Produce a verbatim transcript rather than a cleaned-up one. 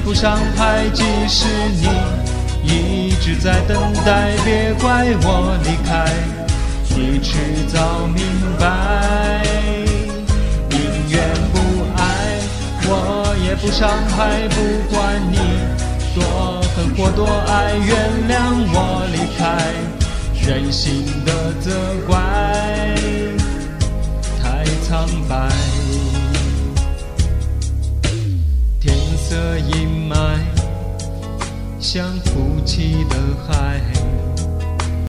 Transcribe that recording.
不伤害，即使你一直在等待，别怪我离开，你迟早明白。宁愿不爱，我也不伤害，不管你多恨或多爱，原谅我离开，任性的责怪太苍白。天色阴霾，像哭泣的海。